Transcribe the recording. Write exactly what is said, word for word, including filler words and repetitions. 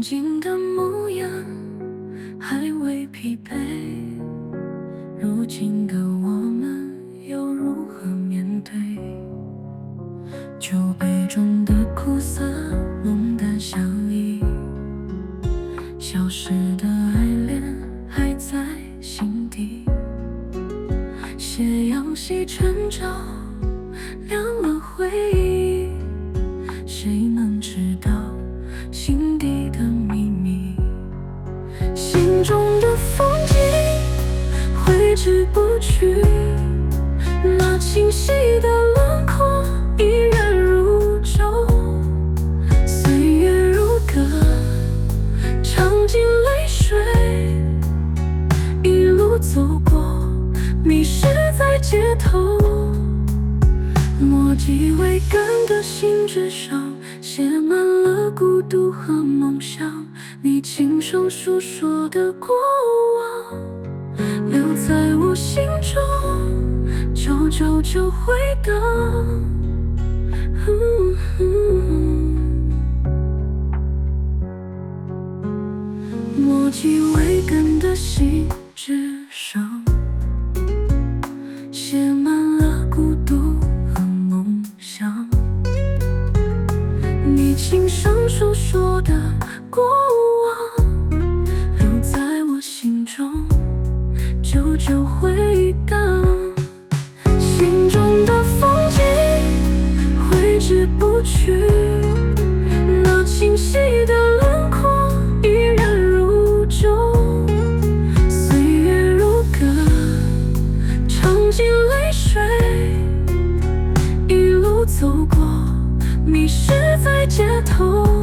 经的模样还未疲惫，如今的我们又如何面对？酒杯中的苦涩，浓淡相依，消失的爱恋还在心底。斜阳西沉照亮了回忆，谁能知道心底的秘密？心中的风景挥之不去，那清晰的轮廓依然如旧。岁月如歌，唱尽泪水，一路走过，迷失在街头。墨迹未干的信纸上，写满了孤独和梦想。你轻声诉说的过往，留在我心中，久久就回荡。嗯嗯、墨迹未干的信纸上，写满了孤独和梦想。你轻声诉说的过往，留在我心中，久久回荡。心中的风景挥之不去，那清晰的轮廓依然如旧。岁月如歌，唱尽泪水，一路走过，迷失在街头。